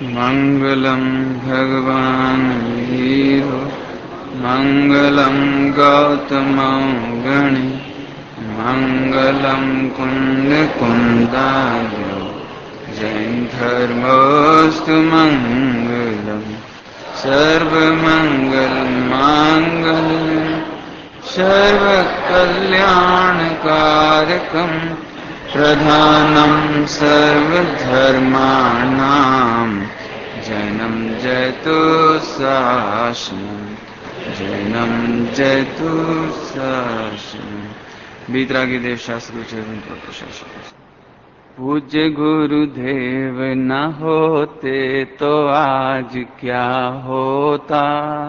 मंगलम भगवान वीरो मंगलम गौतम गणे मंगलम कुंद कुंदायो जैन धर्मोस्तु मंगलम सर्वमंगल मांगल्यम सर्वकल्याणकारकम प्रधानम सर्वधर्माणां जैनम जयतु शासनम जैनम जयतु शासनम। बीतरागी देव शास्त्र प्रशासन। पूज्य गुरुदेव न होते तो आज क्या होता,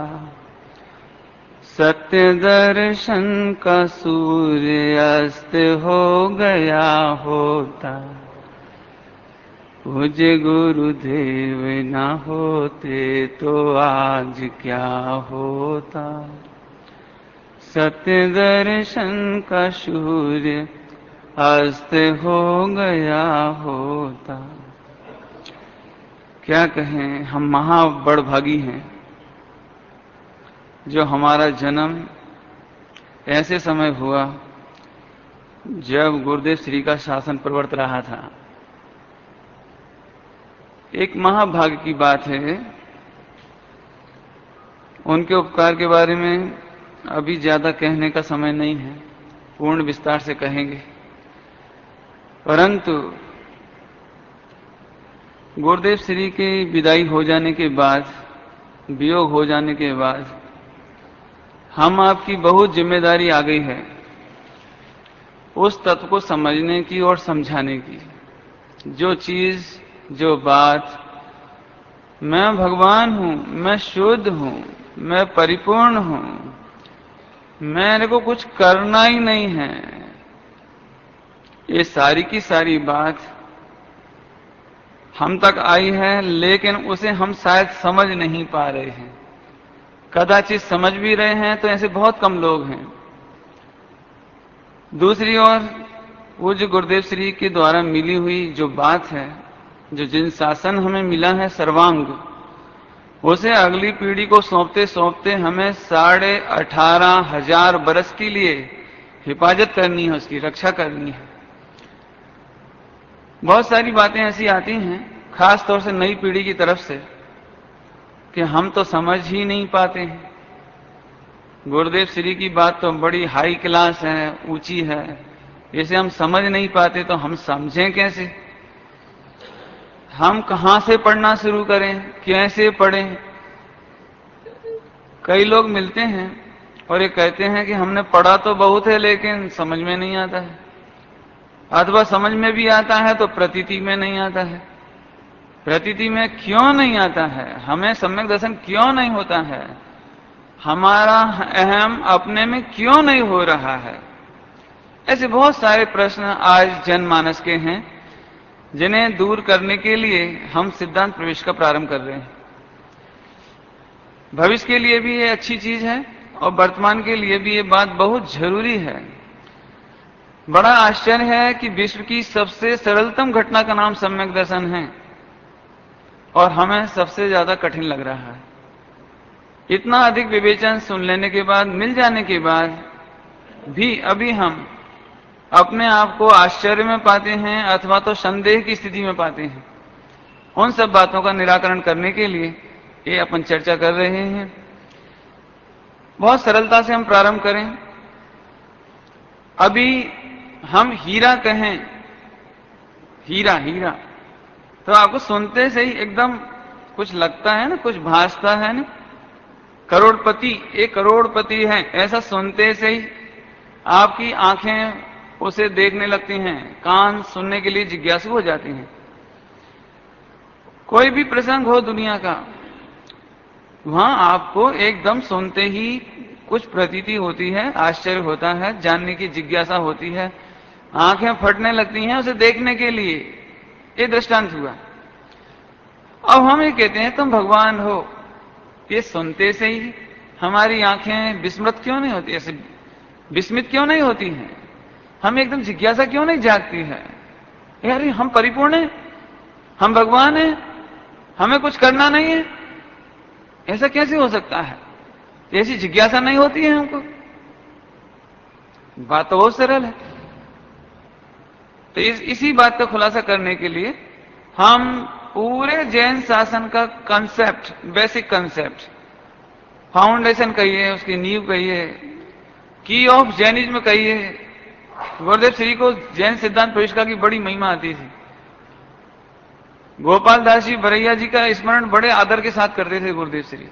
सत्य दर्शन का सूर्य अस्त हो गया होता। पूज्य गुरुदेव न होते तो आज क्या होता, सत्य दर्शन का सूर्य अस्त हो गया होता। क्या कहें, हम महाबड़भागी हैं जो हमारा जन्म ऐसे समय हुआ जब गुरुदेव श्री का शासन प्रवर्त रहा था। एक महाभाग्य की बात है। उनके उपकार के बारे में अभी ज्यादा कहने का समय नहीं है, पूर्ण विस्तार से कहेंगे। परंतु गुरुदेव श्री की विदाई हो जाने के बाद, वियोग हो जाने के बाद हम आपकी बहुत जिम्मेदारी आ गई है उस तत्व को समझने की और समझाने की। जो चीज, जो बात, मैं भगवान हूं, मैं शुद्ध हूं, मैं परिपूर्ण हूं, मेरे को कुछ करना ही नहीं है, ये सारी की सारी बात हम तक आई है, लेकिन उसे हम शायद समझ नहीं पा रहे हैं। कदाचित समझ भी रहे हैं तो ऐसे बहुत कम लोग हैं। दूसरी ओर पूज्य गुरुदेव श्री के द्वारा मिली हुई जो बात है, जो जिन शासन हमें मिला है सर्वांग, उसे अगली पीढ़ी को सौंपते सौंपते हमें 18,500 बरस के लिए हिफाजत करनी है, उसकी रक्षा करनी है। बहुत सारी बातें ऐसी आती हैं, खास तौर से नई पीढ़ी की तरफ से, कि हम तो समझ ही नहीं पाते हैं। गुरुदेव श्री की बात तो बड़ी हाई क्लास है, ऊंची है, इसे हम समझ नहीं पाते तो हम समझें कैसे? हम कहां से पढ़ना शुरू करें, कैसे पढ़ें? कई लोग मिलते हैं और ये कहते हैं कि हमने पढ़ा तो बहुत है लेकिन समझ में नहीं आता है, अथवा समझ में भी आता है तो प्रतीति में नहीं आता है। प्रतीति में क्यों नहीं आता है? हमें सम्यक दर्शन क्यों नहीं होता है? हमारा अहम अपने में क्यों नहीं हो रहा है? ऐसे बहुत सारे प्रश्न आज जनमानस के हैं, जिन्हें दूर करने के लिए हम सिद्धांत प्रवेश का प्रारंभ कर रहे हैं। भविष्य के लिए भी ये अच्छी चीज है और वर्तमान के लिए भी ये बात बहुत जरूरी है। बड़ा आश्चर्य है कि विश्व की सबसे सरलतम घटना का नाम सम्यक दर्शन है और हमें सबसे ज्यादा कठिन लग रहा है। इतना अधिक विवेचन सुन लेने के बाद, मिल जाने के बाद भी अभी हम अपने आप को आश्चर्य में पाते हैं अथवा तो संदेह की स्थिति में पाते हैं। उन सब बातों का निराकरण करने के लिए ये अपन चर्चा कर रहे हैं। बहुत सरलता से हम प्रारंभ करें। अभी हम हीरा कहें, हीरा हीरा, तो आपको सुनते से ही एकदम कुछ लगता है ना, कुछ भासता है ना। करोड़पति, एक करोड़पति है, ऐसा सुनते से ही आपकी आंखें उसे देखने लगती हैं, कान सुनने के लिए जिज्ञासु हो जाती हैं। कोई भी प्रसंग हो दुनिया का, वहां आपको एकदम सुनते ही कुछ प्रतीति होती है, आश्चर्य होता है, जानने की जिज्ञासा होती है, आंखें फटने लगती हैं उसे देखने के लिए। ये दृष्टांत हुआ। अब हम ये कहते हैं तुम भगवान हो, ये सुनते से ही हमारी आंखें विस्मृत क्यों नहीं होती, ऐसे विस्मित क्यों नहीं होती हैं? हम एकदम जिज्ञासा क्यों नहीं जागती है? यार हम परिपूर्ण हैं, हम भगवान हैं, हमें कुछ करना नहीं है, ऐसा कैसे हो सकता है? ऐसी जिज्ञासा नहीं होती है हमको? बात तो बहुत सरल है। तो इसी बात का खुलासा करने के लिए हम पूरे जैन शासन का कंसेप्ट, बेसिक कंसेप्ट, फाउंडेशन कहिए, उसकी नींव कहिए, की ऑफ जैनिज्म कहिए। गुरुदेव श्री को जैन सिद्धांत प्रविष्का की बड़ी महिमा आती थी। गोपाल दास जी बरैया जी का स्मरण बड़े आदर के साथ करते थे गुरुदेव श्री।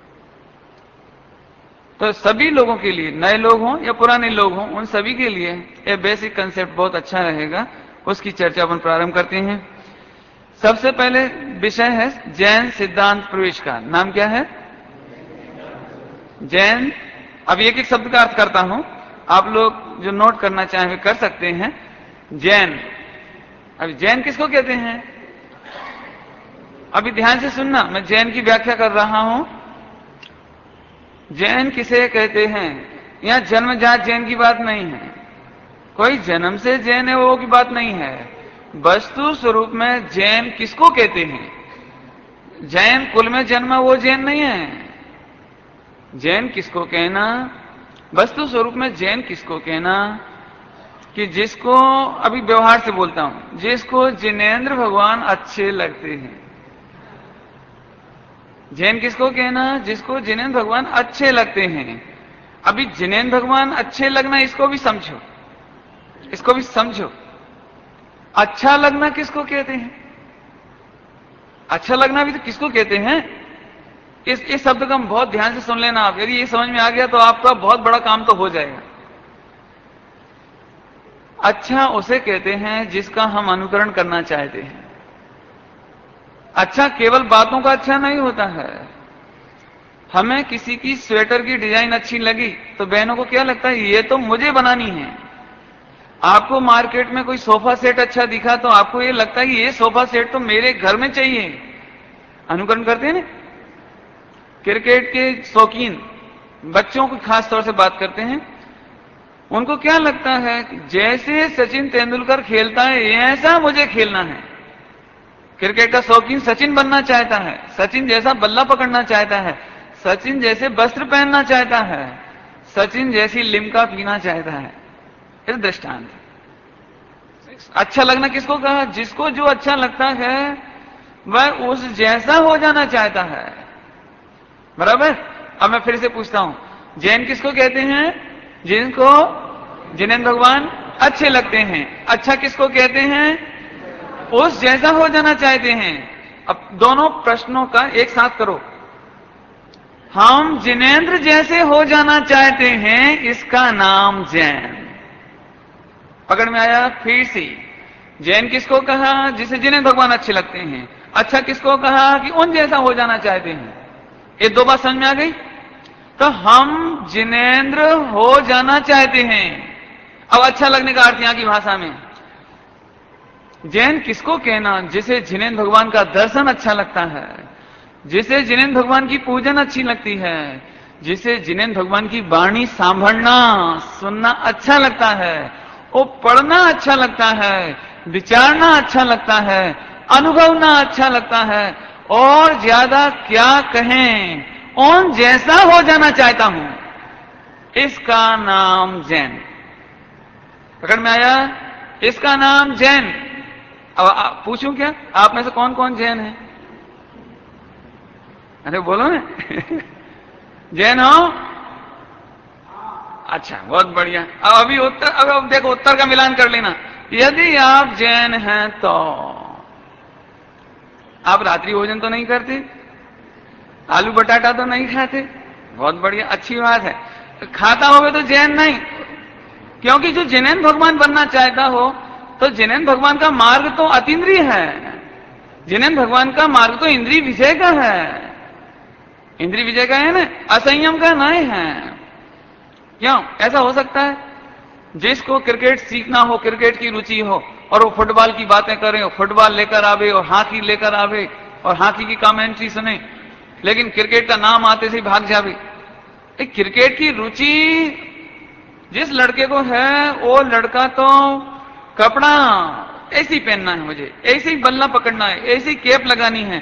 तो सभी लोगों के लिए, नए लोग हों या पुराने लोग हों, उन सभी के लिए यह बेसिक कंसेप्ट बहुत अच्छा रहेगा। उसकी चर्चा अपन प्रारंभ करते हैं। सबसे पहले विषय है जैन सिद्धांत प्रविष्का। नाम क्या है? जैन। अब एक एक शब्द का अर्थ करता हूं, आप लोग जो नोट करना चाहें वे कर सकते हैं। जैन, अभी जैन किसको कहते हैं? अभी ध्यान से सुनना, मैं जैन की व्याख्या कर रहा हूं। जैन किसे कहते हैं? यहां जन्मजात जैन की बात नहीं है, कोई जन्म से जैन है वो की बात नहीं है। वस्तु स्वरूप में जैन किसको कहते हैं? जैन कुल में जन्मा वो जैन नहीं है। जैन किसको कहना? वस्तु स्वरूप में जैन किसको कहना? कि जिसको, अभी व्यवहार से बोलता हूं, जिसको जिनेंद्र भगवान अच्छे लगते हैं। जैन किसको कहना? जिसको जिनेंद्र भगवान अच्छे लगते हैं। अभी जिनेंद्र भगवान अच्छे लगना, इसको भी समझो, इसको भी समझो। अच्छा लगना किसको कहते हैं? अच्छा लगना भी तो किसको कहते हैं? इस शब्द का बहुत ध्यान से सुन लेना आप। यदि ये समझ में आ गया तो आपका बहुत बड़ा काम तो हो जाएगा। अच्छा उसे कहते हैं जिसका हम अनुकरण करना चाहते हैं। अच्छा केवल बातों का अच्छा नहीं होता है। हमें किसी की स्वेटर की डिजाइन अच्छी लगी तो बहनों को क्या लगता है? ये तो मुझे बनानी है। आपको मार्केट में कोई सोफा सेट अच्छा दिखा तो आपको ये लगता है कि ये सोफा सेट तो मेरे घर में चाहिए। अनुकरण करते हैं ना। क्रिकेट के शौकीन बच्चों को खास तौर से बात करते हैं, उनको क्या लगता है? जैसे सचिन तेंदुलकर खेलता है ऐसा मुझे खेलना है। क्रिकेट का शौकीन सचिन बनना चाहता है, सचिन जैसा बल्ला पकड़ना चाहता है, सचिन जैसे वस्त्र पहनना चाहता है, सचिन जैसी लिम्का पीना चाहता है। इस दृष्टांत। अच्छा लगना किसको कहा? जिसको जो अच्छा लगता है वह उस जैसा हो जाना चाहता है। बराबर। अब मैं फिर से पूछता हूं, जैन किसको कहते हैं? जिनको जिनेंद्र भगवान अच्छे लगते हैं। अच्छा किसको कहते हैं? उस जैसा हो जाना चाहते हैं। अब दोनों प्रश्नों का एक साथ करो। हम जिनेंद्र जैसे हो जाना चाहते हैं, इसका नाम जैन। पकड़ में आया? फिर से जैन किसको कहा? जिसे जिनेंद्र भगवान अच्छे लगते हैं। अच्छा किसको कहा? कि उन जैसा हो जाना चाहते हैं। ये दो बात समझ में आ गई? तो हम जिनेंद्र हो जाना चाहते हैं। अब अच्छा लगने का अर्थ यहां की भाषा में, जैन किसको कहना? जिसे जिनेंद्र भगवान का दर्शन अच्छा लगता है, जिसे जिनेंद्र भगवान की पूजन अच्छी लगती है, जिसे जिनेंद्र भगवान की वाणी सांभळना सुनना अच्छा लगता है, वो पढ़ना अच्छा लगता है, विचारना अच्छा लगता है, अनुभवना अच्छा लगता है, और ज्यादा क्या कहें, उन जैसा हो जाना चाहता हूं। इसका नाम जैन। पकड़ में आया? इसका नाम जैन। अब पूछूं क्या, आप में से कौन कौन जैन है? अरे बोलो ना। जैन हो? अच्छा, बहुत बढ़िया। अब अभी उत्तर, अब देखो उत्तर का मिलान कर लेना। यदि आप जैन हैं तो आप रात्रि भोजन तो नहीं करते, आलू बटाटा तो नहीं खाते। बहुत बढ़िया, अच्छी बात है। तो खाता होगे तो जैन नहीं, क्योंकि जो जिनेंद्र भगवान बनना चाहता हो तो जिनेंद्र भगवान का मार्ग तो अतीन्द्रिय है। जिनेंद्र भगवान का मार्ग तो इंद्रिय विजय का है। इंद्रिय विजय का है ना, असंयम का नहीं है। क्यों ऐसा हो सकता है? जिसको क्रिकेट सीखना हो, क्रिकेट की रुचि हो, और वो फुटबॉल की बातें करे, और फुटबॉल लेकर आवे और हॉकी लेकर आवे और हॉकी की कमेंट्री सुने, लेकिन क्रिकेट का नाम आते से ही भाग जावे। क्रिकेट की रुचि जिस लड़के को है, वो लड़का तो कपड़ा ऐसे ही पहनना है, मुझे ऐसे ही बल्ला पकड़ना है, ऐसी कैप लगानी है,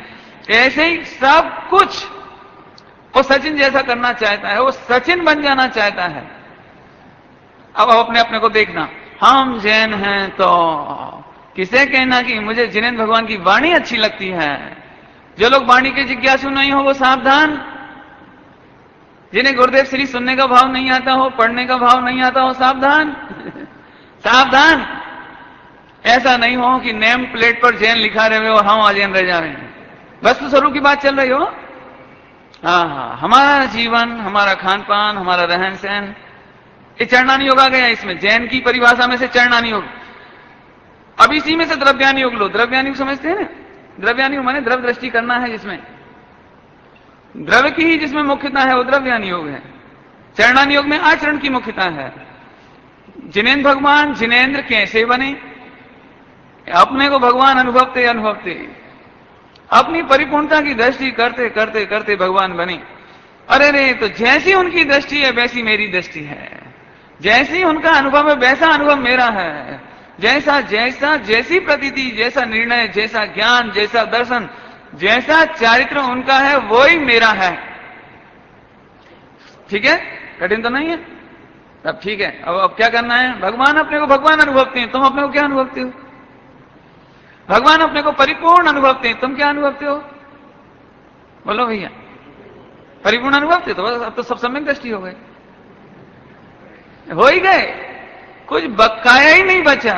ऐसे ही सब कुछ वो सचिन जैसा करना चाहता है, वो सचिन बन जाना चाहता है। अब अपने अपने को देखना, हम जैन हैं तो किसे कहना कि मुझे जिनेंद्र भगवान की वाणी अच्छी लगती है। जो लोग वाणी के जिज्ञासु नहीं हो वो सावधान, जिन्हें गुरुदेव श्री सुनने का भाव नहीं आता हो, पढ़ने का भाव नहीं आता हो, सावधान सावधान। ऐसा नहीं हो कि नेम प्लेट पर जैन लिखा रहे हो और हम अजैन रह जा रहे हैं। वस्तु स्वरूप की बात चल रही हो। हाँ, हमारा जीवन, हमारा खान पान, हमारा रहन सहन, ये चरणानी योग आ गया इसमें। जैन की परिभाषा में से चरणानी योग, अब इसी में से द्रव्यानी योग लो। द्रव्यानी योग समझते हैं ना? द्रव्यानी योग माने द्रव्य दृष्टि करना है, जिसमें द्रव्य की ही जिसमें मुख्यता है वो द्रव्यानी योग है। चरणानी योग में आचरण की मुख्यता है। जिनेंद्र भगवान जिनेंद्र कैसे बने? अपने को भगवान अनुभवते अनुभवते अपनी परिपूर्णता की दृष्टि करते करते करते भगवान बने। अरे रे, तो जैसी उनकी दृष्टि है वैसी मेरी दृष्टि है, जैसी उनका अनुभव है वैसा अनुभव मेरा है, जैसा जैसा जैसी प्रतीति, जैसा निर्णय, जैसा ज्ञान, जैसा दर्शन, जैसा चारित्र उनका है वो ही मेरा है। ठीक है? कठिन तो नहीं है? अब ठीक है। अब क्या करना है? भगवान अपने को भगवान अनुभवते हैं, तुम अपने को क्या अनुभवते हो? भगवान अपने को परिपूर्ण अनुभवते हैं, तुम क्या अनुभवते हो? बोलो भैया। परिपूर्ण अनुभवते तो बस, अब तो सब सम्यक दृष्टि हो गए, हो ही गए, कुछ बकाया ही नहीं बचा।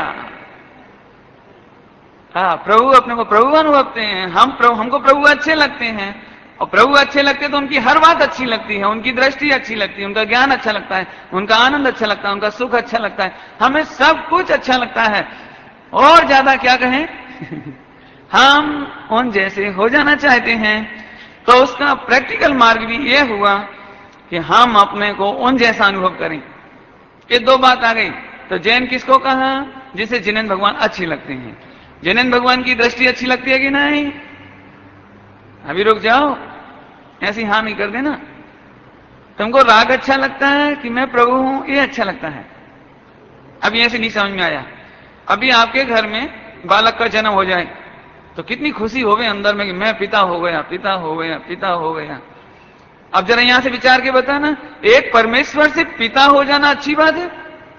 हाँ, प्रभु अपने को प्रभु अनुभवते हैं, हमको प्रभु अच्छे लगते हैं, और प्रभु अच्छे लगते तो उनकी हर बात अच्छी लगती है, उनकी दृष्टि अच्छी लगती है, उनका ज्ञान अच्छा लगता है, उनका आनंद अच्छा लगता है, उनका सुख अच्छा लगता है, हमें सब कुछ अच्छा लगता है। और ज्यादा क्या कहें हम उन जैसे हो जाना चाहते हैं। तो उसका प्रैक्टिकल मार्ग भी यह हुआ कि हम अपने को उन जैसा अनुभव करें। ये दो बात आ गई। तो जैन किसको कहा? जिसे जिनेंद्र भगवान अच्छे लगते हैं। जिनेंद्र भगवान की दृष्टि अच्छी लगती है कि नहीं? अभी रुक जाओ, ऐसी हाँ नहीं कर देना। तुमको राग अच्छा लगता है कि मैं प्रभु हूं, ये अच्छा लगता है? अभी ऐसे नहीं समझ में आया। अभी आपके घर में बालक का जन्म हो जाए तो कितनी खुशी होवे अंदर में कि मैं पिता हो गया, पिता हो गया, पिता हो गया। अब जरा यहां से विचार के बताना, एक परमेश्वर से पिता हो जाना अच्छी बात है?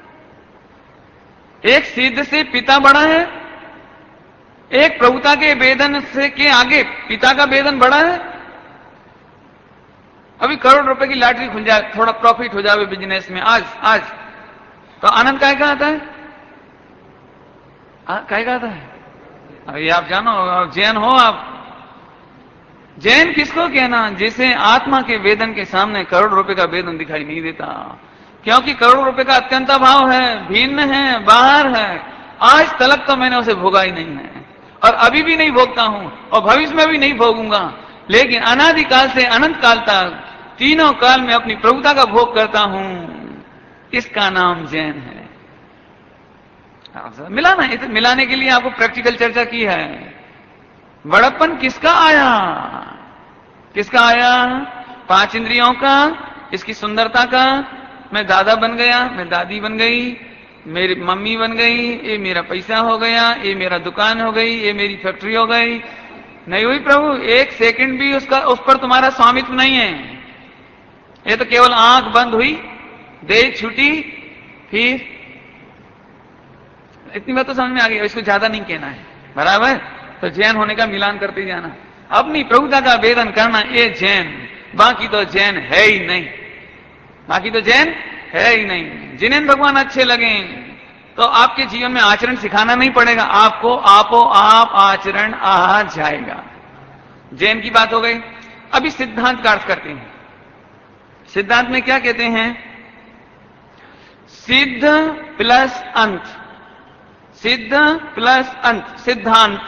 एक सिद्ध से पिता बड़ा है? एक प्रभुता के वेदन से के आगे पिता का वेदन बड़ा है? अभी करोड़ रुपए की लॉटरी खुल जाए, थोड़ा प्रॉफिट हो जाए बिजनेस में आज तो आनंद काय का आता है? काय का आता है? अभी आप जानो, जैन हो आप। जैन किसको कहना? जिसे आत्मा के वेदन के सामने करोड़ रुपए का वेदन दिखाई नहीं देता, क्योंकि करोड़ रुपए का अत्यंत अभाव है, भिन्न है, बाहर है। आज तलक तो मैंने उसे भोगा ही नहीं है, और अभी भी नहीं भोगता हूं, और भविष्य में भी नहीं भोगूंगा। लेकिन अनादिकाल से अनंत काल तक तीनों काल में अपनी प्रभुता का भोग करता हूं। इसका नाम जैन है। मिलाना, इसे मिलाने के लिए आपको प्रैक्टिकल चर्चा की है। बड़प्पन किसका आया? किसका आया? 5 इंद्रियों का, इसकी सुंदरता का। मैं दादा बन गया, मैं दादी बन गई, मेरी मम्मी बन गई, ये मेरा पैसा हो गया, ये मेरा दुकान हो गई, ये मेरी फैक्ट्री हो गई। नहीं हुई प्रभु, एक सेकंड भी उस पर तुम्हारा स्वामित्व नहीं है। ये तो केवल आंख बंद हुई, देह छूटी, फिर इतनी बात तो समझ में आ गई। इसको ज्यादा नहीं कहना है, बराबर? तो जैन होने का मिलान करते जाना, अपनी प्रभुता का वेदन करना, ये जैन। बाकी तो जैन है ही नहीं, बाकी तो जैन है ही नहीं। जिनेंद्र भगवान अच्छे लगे तो आपके जीवन में आचरण सिखाना नहीं पड़ेगा, आपको आपो आप आचरण आ जाएगा। जैन की बात हो गई। अभी सिद्धांत का अर्थ करते हैं। सिद्धांत में क्या कहते हैं? सिद्ध प्लस अंत, सिद्ध प्लस अंत, सिद्धांत।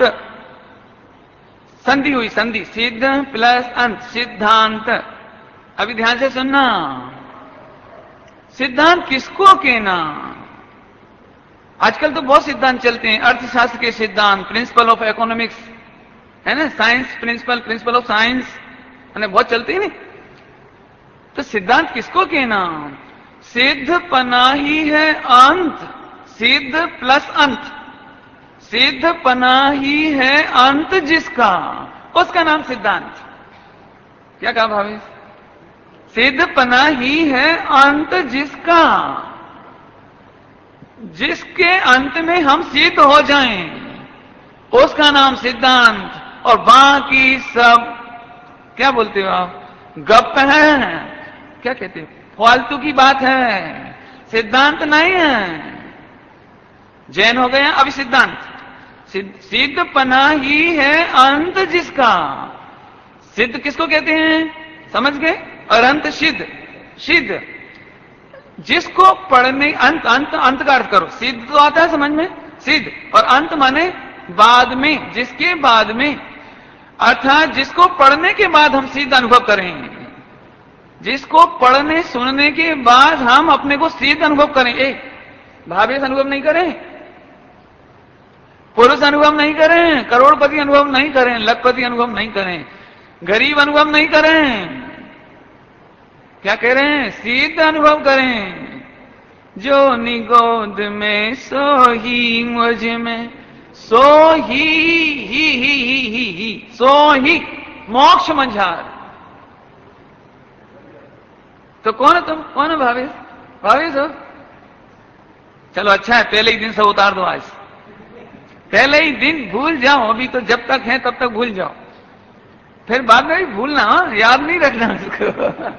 संधि हुई, संधि, सिद्ध प्लस अंत, सिद्धांत। अभी ध्यान से सुनना, सिद्धांत किसको कहना? आजकल तो बहुत सिद्धांत चलते हैं, अर्थशास्त्र के सिद्धांत, प्रिंसिपल ऑफ इकोनॉमिक्स है ना, science principle, principle of science बहुत चलते हैं। तो सिद्धांत किसको कहना? सिद्ध पना ही है अंत, सिद्ध प्लस अंत, सिद्ध पना ही है अंत जिसका, उसका नाम सिद्धांत। क्या कहा भाभी? सिद्धपना ही है अंत जिसका, जिसके अंत में हम सिद्ध हो जाएं, उसका नाम सिद्धांत। और बाकी सब क्या बोलते हो आप? गप है, क्या कहते हो, फालतू की बात है, सिद्धांत नहीं है। जैन हो गया अभी सिद्धांत। सिद्धपना ही है अंत जिसका। सिद्ध किसको कहते हैं, समझ गए? और अंत सिद्ध, सिद्ध जिसको पढ़ने, अंत अंत अंत का अर्थ करो। सिद्ध तो आता है समझ में, सिद्ध, और अंत माने बाद में, जिसके बाद में, अर्थात जिसको पढ़ने के बाद हम सिद्ध अनुभव करें, जिसको पढ़ने सुनने के बाद हम अपने को सिद्ध अनुभव करें। भावेश अनुभव नहीं करें, पुरुष अनुभव नहीं करें, करोड़पति अनुभव नहीं करें, लखपति अनुभव नहीं करें, गरीब अनुभव नहीं करें, क्या कह रहे हैं? सिद्ध अनुभव करें। जो निगोद में सो ही मुझ में, सो ही सो ही मोक्ष मंझार। तो कौन है तुम? कौन है भावेश? भावेश हो? चलो अच्छा है, पहले ही दिन से उतार दो। आज पहले ही दिन भूल जाओ, अभी तो जब तक है तब तक भूल जाओ, फिर बाद में भी भूलना, याद नहीं रखना उसको।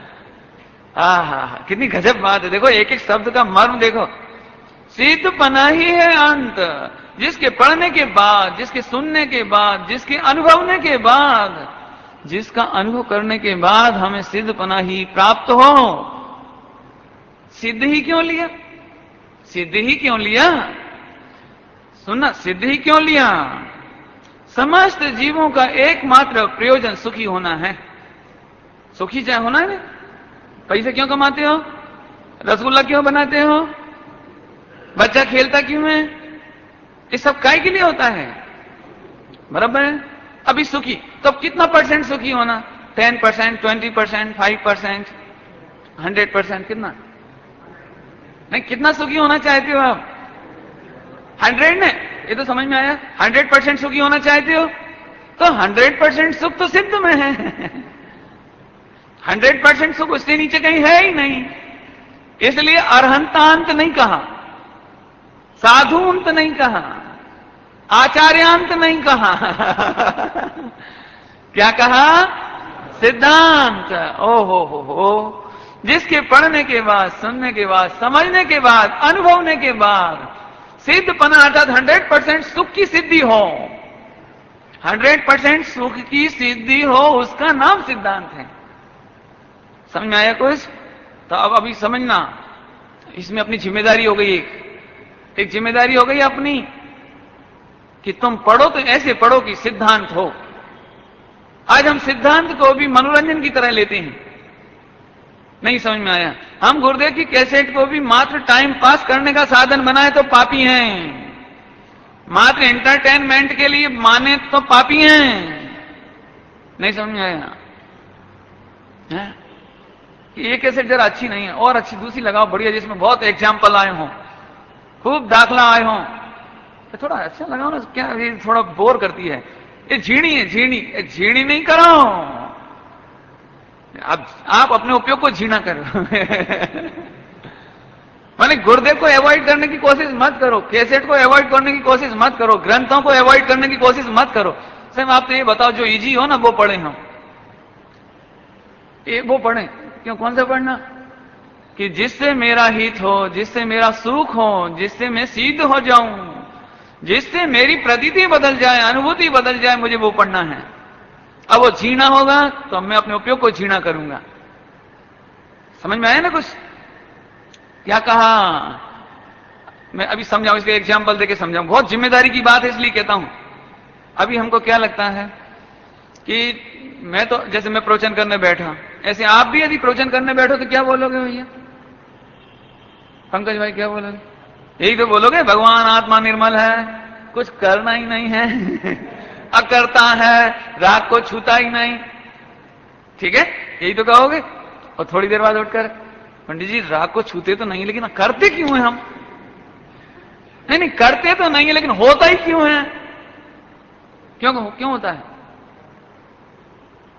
हाँ, कितनी गजब बात है। देखो एक एक शब्द का मर्म देखो। सिद्धपना ही है अंत जिसके पढ़ने के बाद, जिसके सुनने के बाद, जिसके अनुभवने के बाद, जिसका अनुभव करने के बाद हमें सिद्धपना ही प्राप्त हो। सिद्ध ही क्यों लिया? सिद्ध ही क्यों लिया? सुनना, सिद्ध ही क्यों लिया? समस्त जीवों का एकमात्र प्रयोजन सुखी होना है। सुखी चाहे होना है ना। पैसे क्यों कमाते हो? रसगुल्ला क्यों बनाते हो? बच्चा खेलता क्यों है? ये सब काय के लिए होता है? बराबर है। अभी सुखी तो कितना परसेंट सुखी होना? 10%, 20%, 5%, 100%? कितना? नहीं, कितना सुखी होना चाहते हो आप? 100 ने? ये तो समझ में आया। 100% सुखी होना चाहते हो तो 100% सुख तो सिद्ध में है। 100% सुख उससे नीचे कहीं है ही नहीं। इसलिए अरहंतांत नहीं कहा, साधुंत नहीं कहा, आचार्यांत नहीं कहा। क्या कहा? सिद्धांत। ओ हो, जिसके पढ़ने के बाद, सुनने के बाद, समझने के बाद, अनुभवने के बाद सिद्धपना अर्थात 100% सुख की सिद्धि हो, 100% सुख की सिद्धि हो, उसका नाम सिद्धांत है। समझ में आया कुछ? तो अब अभी समझना, इसमें अपनी जिम्मेदारी हो गई। एक जिम्मेदारी हो गई अपनी कि तुम पढ़ो तो ऐसे पढ़ो कि सिद्धांत हो। आज हम सिद्धांत को भी मनोरंजन की तरह लेते हैं। नहीं समझ में आया? हम गुरुदेव की कैसेट को भी मात्र टाइम पास करने का साधन बनाए तो पापी हैं, मात्र एंटरटेनमेंट के लिए माने तो पापी हैं। नहीं समझ में आया? ये कैसेट जरा अच्छी नहीं है, और अच्छी दूसरी लगाओ बढ़िया, जिसमें बहुत एग्जाम्पल आए हों, खूब दाखला आए हों, तो थोड़ा अच्छा लगाओ ना। क्या ये थोड़ा बोर करती है? ये झीणी है, झीणी नहीं करो। अब आप अपने उपयोग को झीणा करो। माने गुरुदेव को अवॉइड करने की कोशिश मत करो, कैसेट को अवॉइड करने की कोशिश मत करो, ग्रंथों को अवॉइड करने की कोशिश मत करो। सर आप तो ये बताओ जो इजी हो ना वो पढ़े हम, ये वो पढ़े। क्यों? कौन सा पढ़ना? कि जिससे मेरा हित हो, जिससे मेरा सुख हो, जिससे मैं सिद्ध हो जाऊं, जिससे मेरी प्रतीति बदल जाए, अनुभूति बदल जाए, मुझे वो पढ़ना है। अब वो झीना होगा तो मैं अपने उपयोग को झीना करूंगा। समझ में आया ना कुछ? क्या कहा? मैं अभी समझाऊं, इसके एग्जाम्पल देके समझाऊं। बहुत जिम्मेदारी की बात है इसलिए कहता हूं। अभी हमको क्या लगता है कि मैं तो, जैसे मैं प्रवचन करने बैठा, ऐसे आप भी यदि प्रवचन करने बैठो तो क्या बोलोगे भैया? पंकज भाई क्या बोलोगे? यही तो बोलोगे, भगवान आत्मा निर्मल है, कुछ करना ही नहीं है, अकर्ता है, राग को छूता ही नहीं। ठीक है, यही तो कहोगे। और थोड़ी देर बाद उठकर, पंडित जी राग को छूते तो नहीं, लेकिन करते क्यों हैं हम? नहीं, करते तो नहीं है, लेकिन होता ही क्यों है? क्यों होता है?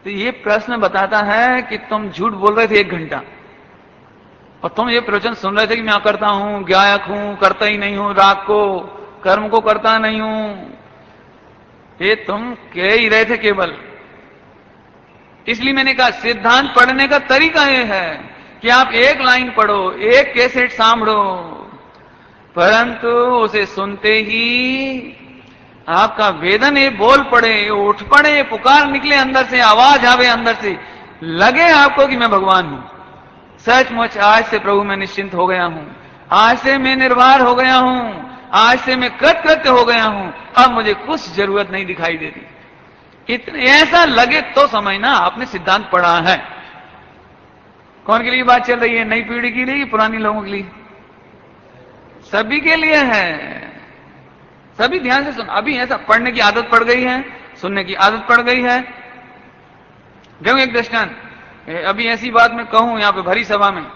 तो ये प्रश्न बताता है कि तुम झूठ बोल रहे थे 1 घंटा, और तुम ये प्रवचन सुन रहे थे कि मैं करता हूं, गायक हूं, करता ही नहीं हूं, राग को, कर्म को करता नहीं हूं। ये तुम कह ही रहे थे केवल। इसलिए मैंने कहा सिद्धांत पढ़ने का तरीका यह है कि आप एक लाइन पढ़ो, एक कैसेट सांभो, परंतु उसे सुनते ही आपका वेदन ये बोल पड़े, ये उठ पड़े, ये पुकार निकले अंदर से, आवाज आवे अंदर से, लगे आपको कि मैं भगवान हूं, सचमुच आज से प्रभु मैं निश्चिंत हो गया हूं, आज से मैं निर्भर हो गया हूं, आज से मैं कृतकृत्य हो गया हूं, अब मुझे कुछ जरूरत नहीं दिखाई देती। इतने ऐसा लगे तो समझना आपने सिद्धांत पढ़ा है। कौन के लिए बात चल रही है? नई पीढ़ी के लिए, पुरानी लोगों के लिए? सभी के लिए है। सभी ध्यान से सुन। अभी ऐसा पढ़ने की आदत पड़ गई है, सुनने की आदत पड़ गई है। क्यों? एक दृष्टांत, अभी ऐसी बात मैं कहूं यहां पे भरी सभा में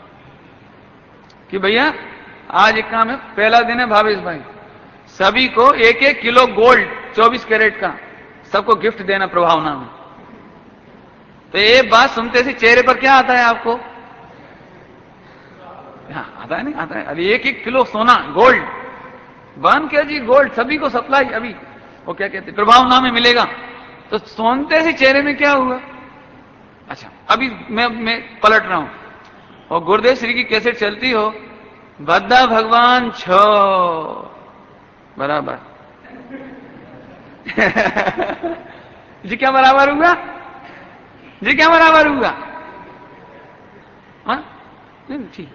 कि भैया आज एक काम है, पहला दिन है भावेश भाई, सभी को 1-1 किलो गोल्ड 24 कैरेट का सबको गिफ्ट देना प्रभावना में। तो ये बात सुनते से चेहरे पर क्या आता है आपको? आता है नहीं आता है? अरे 1-1 किलो सोना गोल्ड बन के जी, गोल्ड सभी को सप्लाई, अभी वो क्या कहते प्रभावना में मिलेगा। तो सुनते से चेहरे में क्या हुआ? अच्छा, अभी मैं पलट रहा हूं और गुरुदेव श्री की कैसेट चलती हो, बद्दा भगवान छो बराबर जी क्या बराबर हुआ? जी क्या बराबर हुआ? हाँ नहीं, ठीक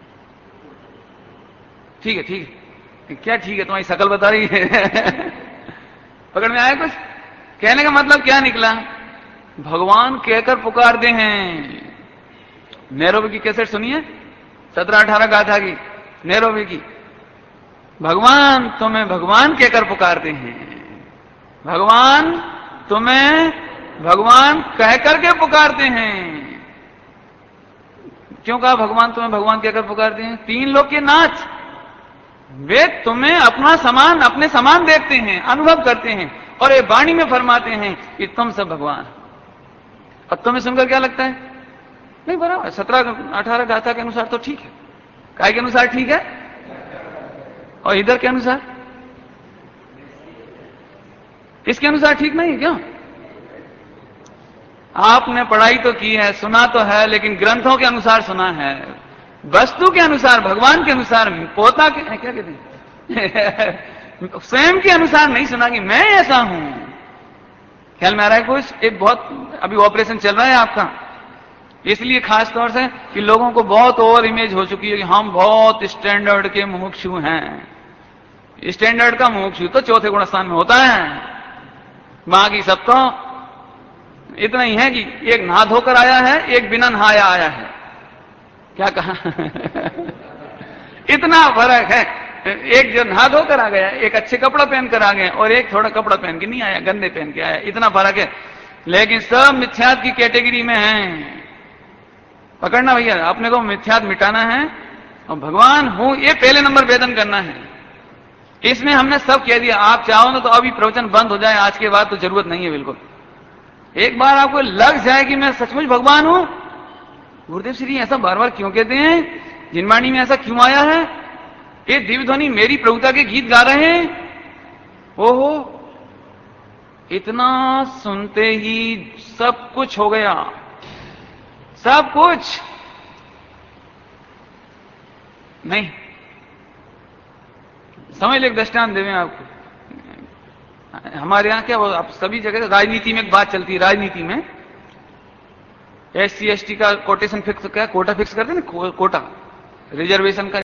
ठीक है, ठीक है, क्या ठीक है? तुम्हारी शकल बता रही है। पकड़ में आया कुछ? कहने का मतलब क्या निकला? भगवान कहकर पुकारते हैं। नैरोबी की कैसेट सुनिए, 17-18 गाथा की, नैरोबी की। भगवान तुम्हें भगवान कहकर पुकारते हैं, भगवान तुम्हें भगवान कहकर के पुकारते हैं। क्यों कहा भगवान तुम्हें भगवान कहकर पुकारते हैं? 3 लोग के नाच, वे तुम्हें अपना समान, अपने समान देखते हैं, अनुभव करते हैं, और ये वाणी में फरमाते हैं कि तुम सब भगवान। अब तुम्हें सुनकर क्या लगता है? नहीं बराबर, 17-18 गाथा के अनुसार तो ठीक है। काय के अनुसार ठीक है? और इधर के अनुसार, इसके अनुसार ठीक नहीं है। क्यों? आपने पढ़ाई तो की है, सुना तो है, लेकिन ग्रंथों के अनुसार सुना है, वस्तु के अनुसार, भगवान के अनुसार, पोता के क्या कहते हैं स्वयं के अनुसार नहीं सुना कि मैं ऐसा हूं। ख्याल में आ रहा है कुछ? एक बहुत अभी ऑपरेशन चल रहा है आपका, इसलिए खास तौर से कि लोगों को बहुत ओवर इमेज हो चुकी है कि हम बहुत स्टैंडर्ड के मुमुक्षु हैं। स्टैंडर्ड का मुमुक्षु तो 4थे गुणस्थान में होता है, बाकी सब तो इतना ही है कि एक नहा धोकर आया है, एक बिना नहाया आया है। क्या कहा? इतना फर्क है। एक जो नहा धोकर आ गया, एक अच्छे कपड़ा पहनकर आ गया, और एक थोड़ा कपड़ा पहन के नहीं आया, गंदे पहन के आया, इतना फर्क है। लेकिन सब मिथ्यात की कैटेगरी में हैं। पकड़ना भैया, अपने को मिथ्यात मिटाना है और भगवान हूं ये पहले नंबर वेदन करना है। इसमें हमने सब कह दिया। आप चाहो ना तो अभी प्रवचन बंद हो जाए, आज के बाद तो जरूरत नहीं है बिल्कुल। एक बार आपको लग जाए कि मैं सचमुच भगवान हूं। गुरुदेव श्री ऐसा बार बार क्यों कहते हैं? जिनवाणी में ऐसा क्यों आया है? ये दिव्य ध्वनि मेरी प्रभुता के गीत गा रहे हैं। ओहो, इतना सुनते ही सब कुछ हो गया, सब कुछ नहीं। समझ ले, दृष्टांत देवें आपको। हमारे यहां क्या, आप सभी जगह राजनीति में एक बात चलती है, राजनीति में SC ST का कोटेशन फिक्स, क्या कोटा फिक्स करते हैं ना, कोटा रिजर्वेशन का